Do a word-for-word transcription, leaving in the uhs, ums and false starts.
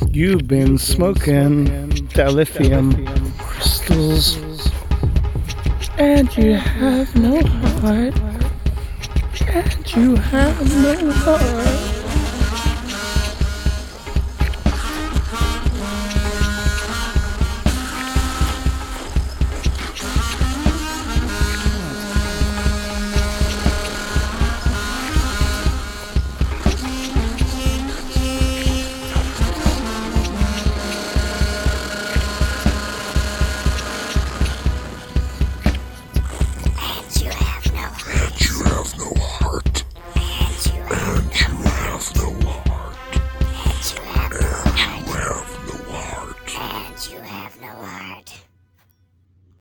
You've been smoking dilithium crystals, and you have no heart, and you have no heart.